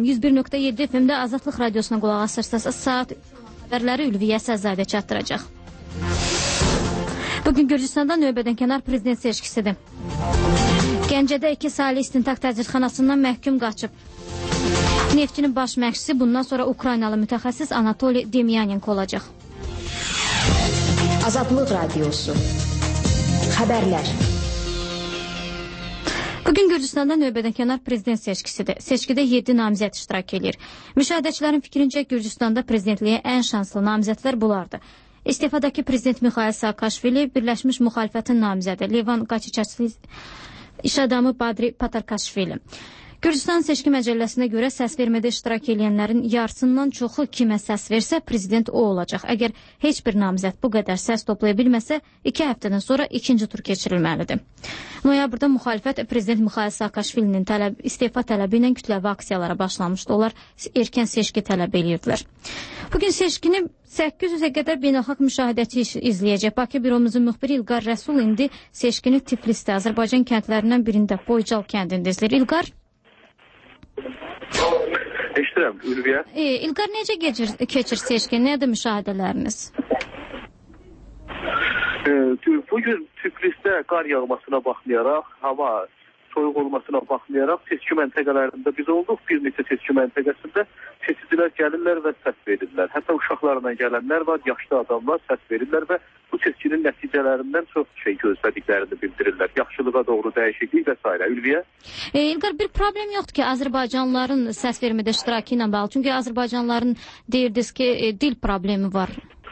101.7 FM-də Azadlıq Radiosuna qulaq asırsınız. Saat xəbərləri Ülviyə Səzadə çatdıracaq. Bugün Gürcüstanda növbədənkənar prezident seçkisidir. Gəncədə 2 saylı istintaq təcridxanasından məhkum qaçıb. Neftçinin baş məşqçisi bundan sonra Ukraynalı mütəxəssis Anatoli Demyanenko olacaq. Azadlıq Radiosu. Xəbərlər. Bugün Gürcüstanda növbədənkənar prezident seçkisidir. Seçkidə 7 namizəd iştirak edir. Müşahidəçilərin fikrincə Gürcüstanda prezidentliyə ən şanslı namizədlər bunlardır. İstefadakı prezident Mikhail Saakashvili, Birləşmiş Müxalifətin namizədi Levan Qaçiçəsli, iş adamı Badri Patarkashvili. Gürcüstan seçki məcəlləsinə görə səsvermədə iştirak edənlərin yarısından çoxu kimə səs versə, prezident o olacaq. Əgər heç bir namizəd bu qədər səs toplaya bilməsə, 2 həftədən sonra ikinci tur keçirilməlidir. Noyabrda müxalifət prezident Mikhail Saakashvilinin istefa tələbi ilə kütləvi aksiyalara başlamışdı. Onlar erkən seçki tələb edirdilər. Bugün seçkini 800-ə qədər beynəlxalq müşahidəçi izləyəcək. Bakı büromuzun müxbiri İlqar Rəsul indi seçkini Tiflisdə, Azərbaycan kəndlərindən birində, Boycal kəndində izləyir. İlqar? Eşidirəm, Ülviyə. İlqar, necə keçir seçki? Nədir müşahidələriniz? Bugün Tiflisdə qar yağmasına baxmayaraq, hava soyuq olmasına baxmayaraq seçki məntəqələrində biz olduq. Bir neçə seçki məntəqəsində seçicilər gəlirlər və səs verirlər. Hətta uşaqlarla gələnlər var, yaşlı adamlar səs verirlər və bu seçkinin nəticələrindən çox şey gözlədiklərini bildirirlər. Yaxşılığa doğru dəyişiklik və s. Ülviyə? İlqar, bir problem yoxdur ki, Azərbaycanlıların səs vermədə iştirakı ilə bağlı. Çünki Azərbaycanlıların deyirdiniz ki, dil problemi var.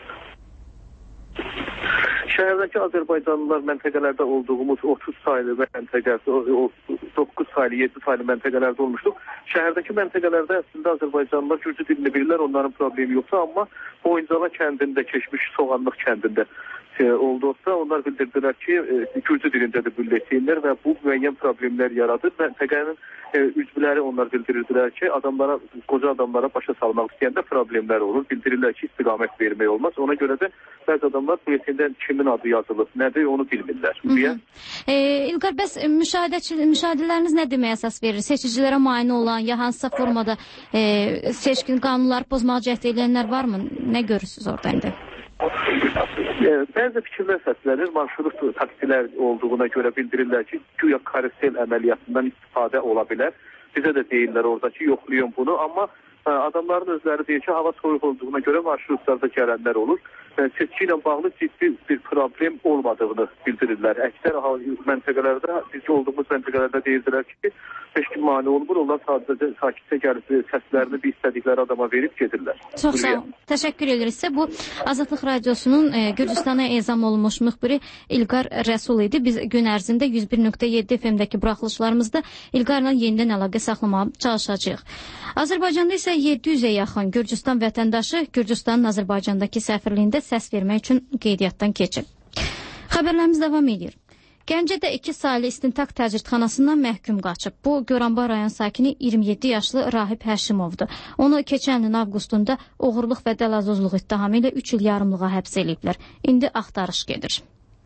Şəhərdəki Azərbaycanlılar məntəqələrdə olduğumuz 30 saylı məntəqə, 9 saylı, 7 saylı məntəqələrdə olmuşduq. Şəhərdəki məntəqələrdə əslində Azərbaycanlılar Gürcü dilini bilirlər, onların problemi yoxdur, amma Boyuncala kəndində, keçmiş Soğanlıq kəndində olduqda onlar bildirdilər ki, Gürcü dilində də bülletinlər və bu müəyyən problemlər yaradır. Məntəqənin üzvləri onlar bildirirdilər ki, qoca adamlara başa salmaq istəyəndə problemlər olur. Bildirirlər ki, istiqamət vermək olmaz. Ona görə də bəzi adamlar bülletində kimin adı yazılıb, nədir, onu bilmirlər. İlqar, bəs müşahidələriniz nə deməyə əsas verir? Seçicilərə mane olan, ya hansısa formada seçkin qanunları pozmağa cəhd edənlər varmı? Nə görürsünüz orada indi? Bəzi fikirlər səslənir, marşrut taksilər olduğuna görə bildirirlər ki, güya karusel əməliyyatından istifadə ola bilər. Bizə də deyirlər orada ki, yoxlayın bunu, amma adamların özləri deyir ki, hava soyuq olduğuna görə marşrutlarda gələnlər olur. Seçki ilə bağlı ciddi bir problem olmadığını bildirirlər. Əksər məntəqələrdə, biz olduğumuz məntəqələrdə deyirdilər ki, heç kim mane olmur, onlar sadəcə sakitcə gəlib səslərini bir istədikləri adama verib gedirlər. Çox sağ olun. Təşəkkür edirik sizə. Bu Azadlıq Radiosunun Gürcüstana ezam olunmuş müxbiri İlqar Rəsul idi. Biz gün ərzində 101.7 FM-dəki buraxılışlarımızda İlqarla yenidən əlaqə saxlamağa çalışacağıq. Azərbaycanda isə 700-ə yaxın Gürcüstan vətəndaşı Gürcüstanın Azərbaycandakı səfirliyində səs vermək üçün qeydiyyatdan keçib. Xəbərlərimiz davam edir. Gəncədə 2 saylı istintaq təcridxanasından məhkum qaçıb. Bu, Goranboy rayon sakini 27 yaşlı Rahib Həşimovdur. Onu keçən ilin avqustunda oğurluq və dəlazozluq ittihamı ilə 3 il yarımlığa həbs ediblər. İndi axtarış gedir.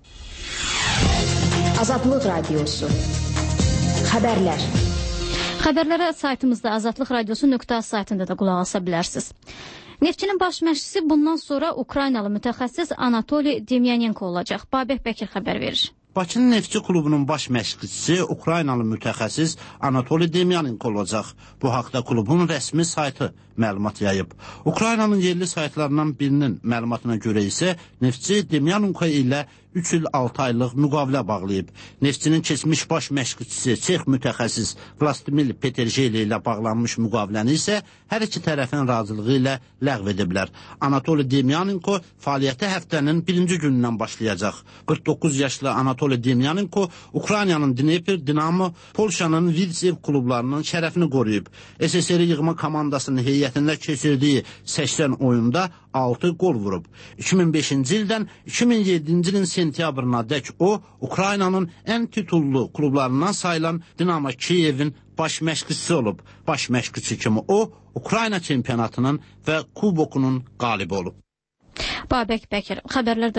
Azadlıq Radiosu. Xəbərlər. Xəbərlərə saytımızda Azadlıq Radiosu.az saytında da qulaq asa bilərsiniz. Neftçinin baş məşqçisi bundan sonra Ukraynalı mütəxəssis Anatoli Demyanenko olacaq. Babək Bəkir xəbər verir. Bakının Neftçi klubunun baş məşqçisi Ukraynalı mütəxəssis Anatoli Demyanenko olacaq. Bu haqda klubun rəsmi saytı məlumat yayıb. Ukraynanın yerli saytlarından birinin məlumatına görə isə Neftçi Demyanenko ilə 3 il 6 aylıq müqavilə bağlayıb. Neftçinin keçmiş baş məşqçisi, Çex mütəxəssis Vlastimil Peterjeli ilə bağlanmış müqaviləni isə hər iki tərəfin razılığı ilə ləğv ediblər. Anatoli Demyanenko fəaliyyətə həftənin 1-ci günündən başlayacaq. 49 yaşlı Anatoli Demyanenko Ukraynanın Dnepr, Dinamo, Polşanın Vitsev klublarının şərəfini qoruyub. SSR yığma komandasının heyətində keçirdiyi 80 oyunda 6 gol vurub. 2005-ci ildən 2007-ci ilin sentyabrına dək o, Ukraynanın ən titullu klublarından sayılan Dinamo Kiyevin baş məşqçisi olub. Baş məşqçisi kimi o, Ukrayna çempionatının və kubokunun qalibi olub. Babək Bəkir, xəbərlər